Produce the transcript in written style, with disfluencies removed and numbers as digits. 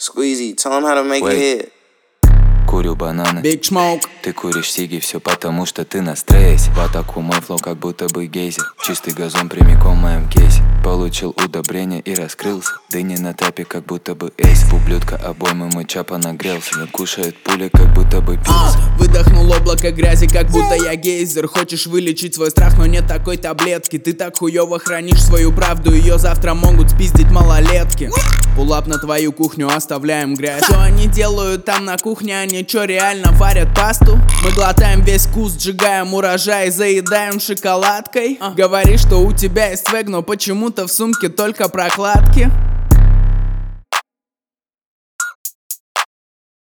Squeezy, tell him how to make it hit. Курю бананы, Big Smoke. ты куришь сиги, все потому что ты на стрессе. В атаку мой флоу, как будто бы гейзер. Чистый газон прямиком в моем кейсе. Получил удобрение и раскрылся. Дыни на тапе, как будто бы эйс. Ублюдка обоймы, мой чапа нагрелся. Не кушает пуля, как будто бы пицца. Выдохнул облако грязи, как будто я гейзер. Хочешь вылечить свой страх, но нет такой таблетки. Ты так хуёво хранишь свою правду, ее завтра могут спиздить малолетки. Пулап на твою кухню, оставляем грязь. Что они делают там на кухне, они чё реально варят пасту? Мы глотаем весь вкус, сжигаем урожай, заедаем шоколадкой. Говоришь, что у тебя есть свэг, но почему-то в сумке только прокладки.